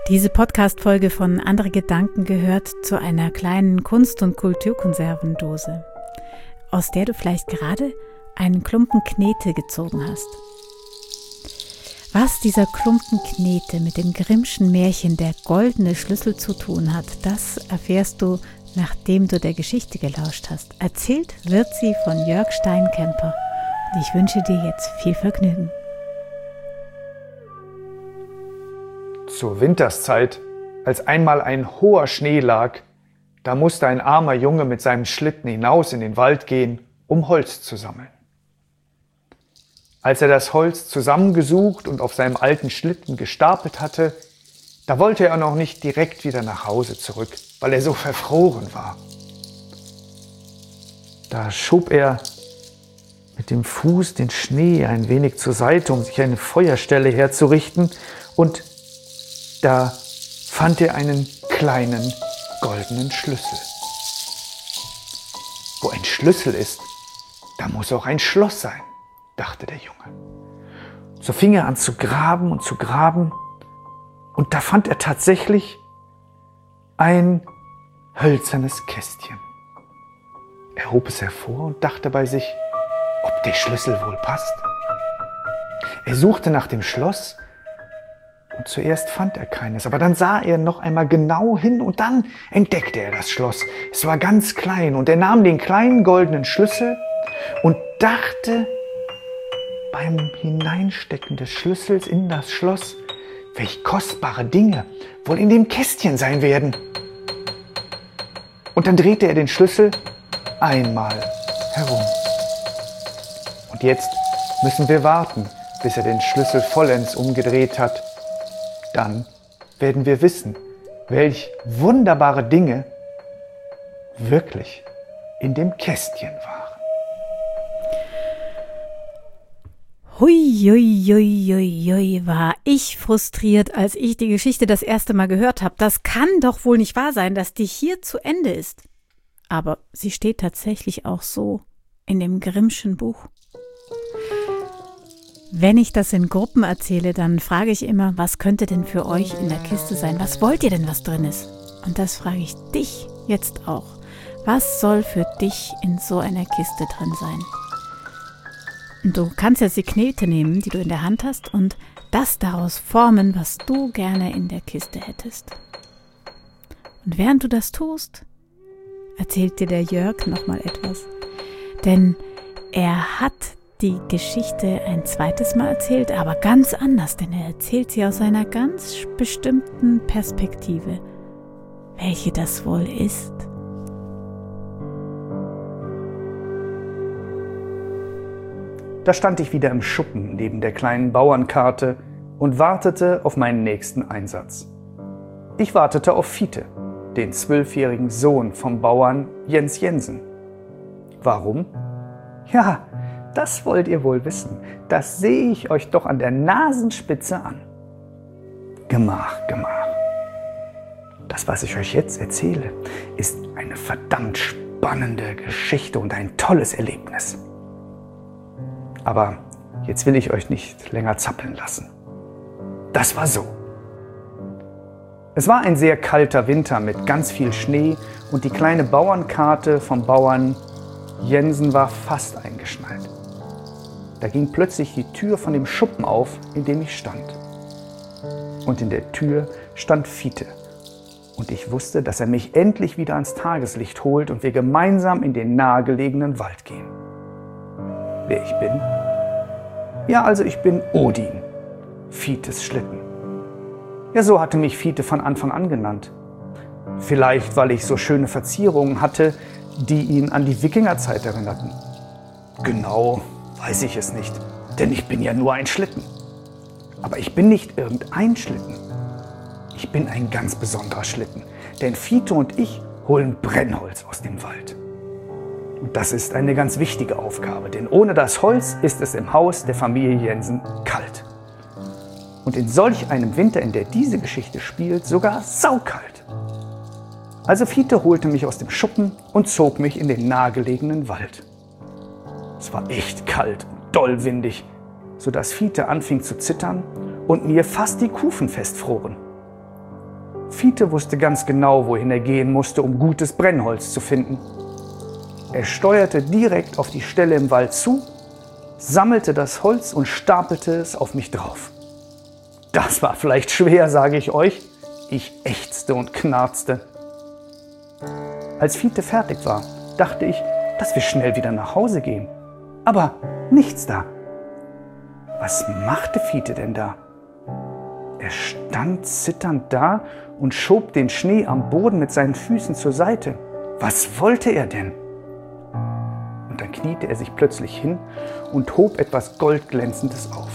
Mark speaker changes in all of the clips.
Speaker 1: Diese Podcast-Folge von Andere Gedanken gehört zu einer kleinen Kunst- und Kulturkonservendose, aus der du vielleicht gerade einen Klumpen Knete gezogen hast. Was dieser Klumpen Knete mit dem Grimmschen Märchen Der goldene Schlüssel zu tun hat, das erfährst du, nachdem du der Geschichte gelauscht hast. Erzählt wird sie von Jörg Steinkemper und ich wünsche dir jetzt viel Vergnügen.
Speaker 2: Zur Winterszeit, als einmal ein hoher Schnee lag, da musste ein armer Junge mit seinem Schlitten hinaus in den Wald gehen, um Holz zu sammeln. Als er das Holz zusammengesucht und auf seinem alten Schlitten gestapelt hatte, da wollte er noch nicht direkt wieder nach Hause zurück, weil er so verfroren war. Da schob er mit dem Fuß den Schnee ein wenig zur Seite, um sich eine Feuerstelle herzurichten, und da fand er einen kleinen goldenen Schlüssel. Wo ein Schlüssel ist, da muss auch ein Schloss sein, dachte der Junge. So fing er an zu graben und da fand er tatsächlich ein hölzernes Kästchen. Er hob es hervor und dachte bei sich, ob der Schlüssel wohl passt. Er suchte nach dem Schloss und zuerst fand er keines, aber dann sah er noch einmal genau hin und dann entdeckte er das Schloss. Es war ganz klein und er nahm den kleinen goldenen Schlüssel und dachte beim Hineinstecken des Schlüssels in das Schloss, welch kostbare Dinge wohl in dem Kästchen sein werden. Und dann drehte er den Schlüssel einmal herum. Und jetzt müssen wir warten, bis er den Schlüssel vollends umgedreht hat. Dann werden wir wissen, welch wunderbare Dinge wirklich in dem Kästchen waren.
Speaker 1: Hui, war ich frustriert, als ich die Geschichte das erste Mal gehört habe. Das kann doch wohl nicht wahr sein, dass die hier zu Ende ist. Aber sie steht tatsächlich auch so in dem Grimmschen Buch. Wenn ich das in Gruppen erzähle, dann frage ich immer, was könnte denn für euch in der Kiste sein? Was wollt ihr denn, was drin ist? Und das frage ich dich jetzt auch. Was soll für dich in so einer Kiste drin sein? Und du kannst jetzt die Knete nehmen, die du in der Hand hast, und das daraus formen, was du gerne in der Kiste hättest. Und während du das tust, erzählt dir der Jörg nochmal etwas. Denn er hat die Geschichte ein zweites Mal erzählt, aber ganz anders, denn er erzählt sie aus einer ganz bestimmten Perspektive. Welche das wohl ist?
Speaker 2: Da stand ich wieder im Schuppen neben der kleinen Bauernkarte und wartete auf meinen nächsten Einsatz. Ich wartete auf Fiete, den 12-jährigen Sohn vom Bauern Jens Jensen. Warum? Ja, das wollt ihr wohl wissen. Das sehe ich euch doch an der Nasenspitze an. Gemach. Das, was ich euch jetzt erzähle, ist eine verdammt spannende Geschichte und ein tolles Erlebnis. Aber jetzt will ich euch nicht länger zappeln lassen. Das war so. Es war ein sehr kalter Winter mit ganz viel Schnee und die kleine Bauernkarte vom Bauern Jensen war fast eingeschneit. Da ging plötzlich die Tür von dem Schuppen auf, in dem ich stand. Und in der Tür stand Fiete. Und ich wusste, dass er mich endlich wieder ans Tageslicht holt und wir gemeinsam in den nahegelegenen Wald gehen. Wer ich bin? Ja, also ich bin Odin, Fietes Schlitten. Ja, so hatte mich Fiete von Anfang an genannt. Vielleicht, weil ich so schöne Verzierungen hatte, die ihn an die Wikingerzeit erinnerten. Genau weiß ich es nicht, denn ich bin ja nur ein Schlitten. Aber ich bin nicht irgendein Schlitten. Ich bin ein ganz besonderer Schlitten, denn Fiete und ich holen Brennholz aus dem Wald. Und das ist eine ganz wichtige Aufgabe, denn ohne das Holz ist es im Haus der Familie Jensen kalt. Und in solch einem Winter, in der diese Geschichte spielt, sogar saukalt. Also Fiete holte mich aus dem Schuppen und zog mich in den nahegelegenen Wald. Es war echt kalt und doll windig, sodass Fiete anfing zu zittern und mir fast die Kufen festfroren. Fiete wusste ganz genau, wohin er gehen musste, um gutes Brennholz zu finden. Er steuerte direkt auf die Stelle im Wald zu, sammelte das Holz und stapelte es auf mich drauf. Das war vielleicht schwer, sage ich euch. Ich ächzte und knarzte. Als Fiete fertig war, dachte ich, dass wir schnell wieder nach Hause gehen. Aber nichts da. Was machte Fiete denn da? Er stand zitternd da und schob den Schnee am Boden mit seinen Füßen zur Seite. Was wollte er denn? Und dann kniete er sich plötzlich hin und hob etwas Goldglänzendes auf.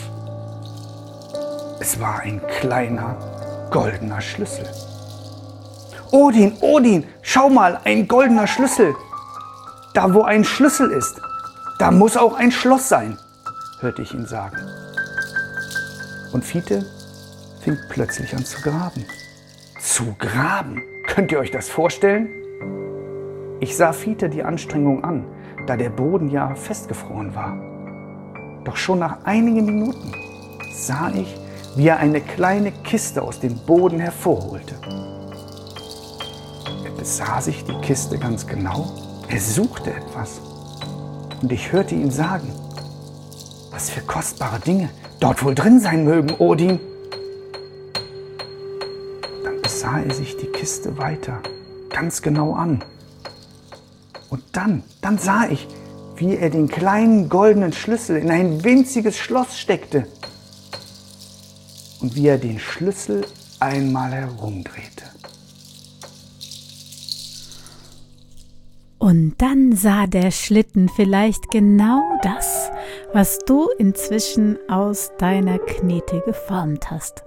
Speaker 2: Es war ein kleiner, goldener Schlüssel. Odin, Odin, schau mal, ein goldener Schlüssel. Da, wo ein Schlüssel ist, da muss auch ein Schloss sein, hörte ich ihn sagen. Und Fiete fing plötzlich an zu graben. Zu graben? Könnt ihr euch das vorstellen? Ich sah Fiete die Anstrengung an, da der Boden ja festgefroren war. Doch schon nach einigen Minuten sah ich, wie er eine kleine Kiste aus dem Boden hervorholte. Er besah sich die Kiste ganz genau. Er suchte etwas. Und ich hörte ihn sagen, was für kostbare Dinge dort wohl drin sein mögen, Odin. Dann besah er sich die Kiste weiter, ganz genau an. Und dann sah ich, wie er den kleinen goldenen Schlüssel in ein winziges Schloss steckte und wie er den Schlüssel einmal herumdrehte.
Speaker 1: Und dann sah der Schlitten vielleicht genau das, was du inzwischen aus deiner Knete geformt hast.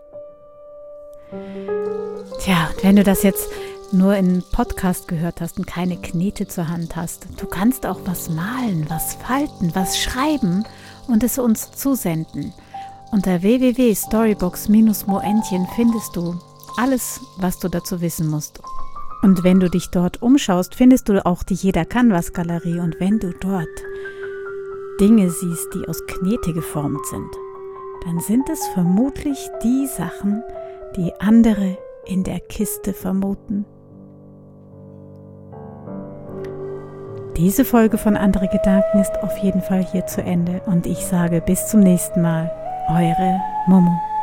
Speaker 1: Tja, und wenn du das jetzt nur in Podcast gehört hast und keine Knete zur Hand hast, du kannst auch was malen, was falten, was schreiben und es uns zusenden. Unter www.storybox-moentchen findest du alles, was du dazu wissen musst. Und wenn du dich dort umschaust, findest du auch die Jeder kann was Galerie. Und wenn du dort Dinge siehst, die aus Knete geformt sind, dann sind es vermutlich die Sachen, die andere in der Kiste vermuten. Diese Folge von Andere Gedanken ist auf jeden Fall hier zu Ende. Und ich sage bis zum nächsten Mal. Eure Momo.